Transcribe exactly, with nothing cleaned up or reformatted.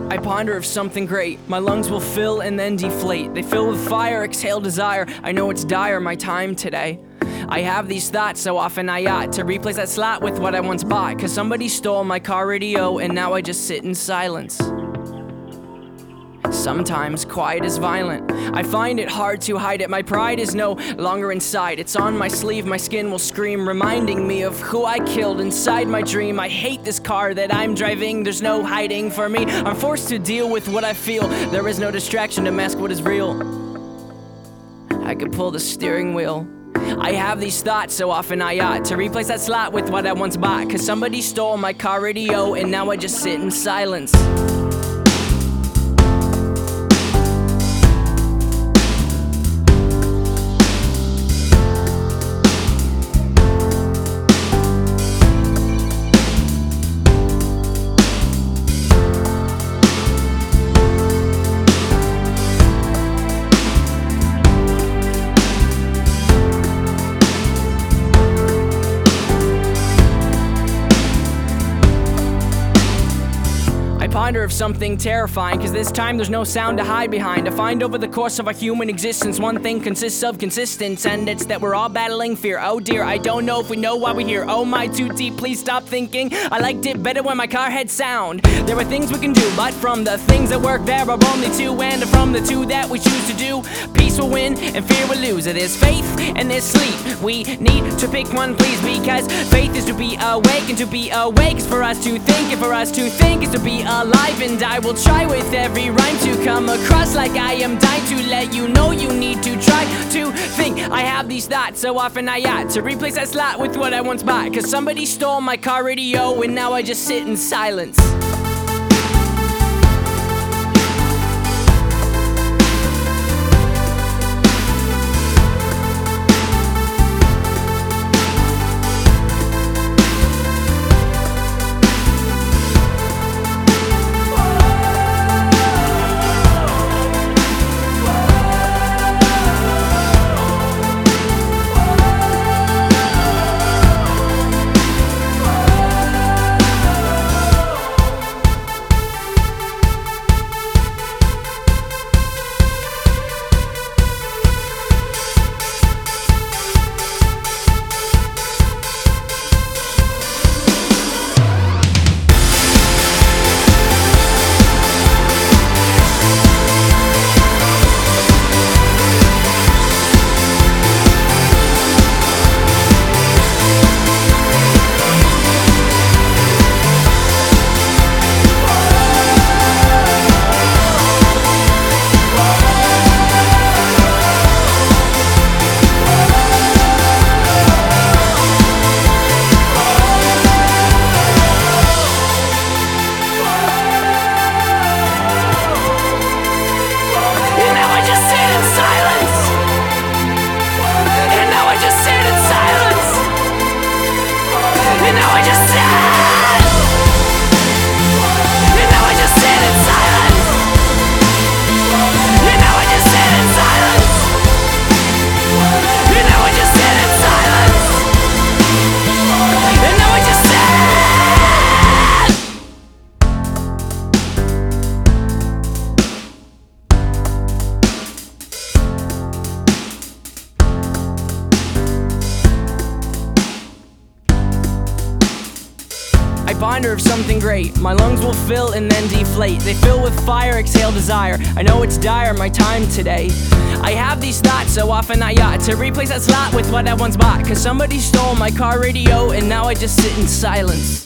I ponder of something great. My lungs will fill and then deflate. They fill with fire, exhale desire. I know it's dire, my time today. I have these thoughts so often I ought to replace that slot with what I once bought. Cause somebody stole my car radio and now I just sit in silence. Sometimes quiet is violent. I find it hard to hide it. My pride is no longer inside. It's on my sleeve, my skin will scream, reminding me of who I killed inside my dream. I hate this car that I'm driving. There's no hiding for me. I'm forced to deal with what I feel. There is no distraction to mask what is real. I could pull the steering wheel. I have these thoughts so often I ought to replace that slot with what I once bought. Cause somebody stole my car radio and now I just sit in silence. I ponder of something terrifying, cause this time there's no sound to hide behind. I find over the course of our human existence, one thing consists of consistence, and it's that we're all battling fear. Oh dear, I don't know if we know why we're here. Oh my, too deep, please stop thinking. I liked it better when my car had sound. There are things we can do, but from the things that work there are only two, and from the two that we choose to do, peace will win and fear will lose. There's faith and there's sleep. We need to pick one, please, because faith is to be awake, and to be awake is for us to think, and for us to think is to be alive. And I will try with every rhyme to come across like I am dying to let you know you need to try to think. I have these thoughts so often I ought to replace that slot with what I once bought. Cause somebody stole my car radio and now I just sit in silence. I ponder of something great. My lungs will fill and then deflate. They fill with fire, exhale desire. I know it's dire, my time today. I have these thoughts so often I ought to replace that slot with what I once bought. Cause somebody stole my car radio and now I just sit in silence.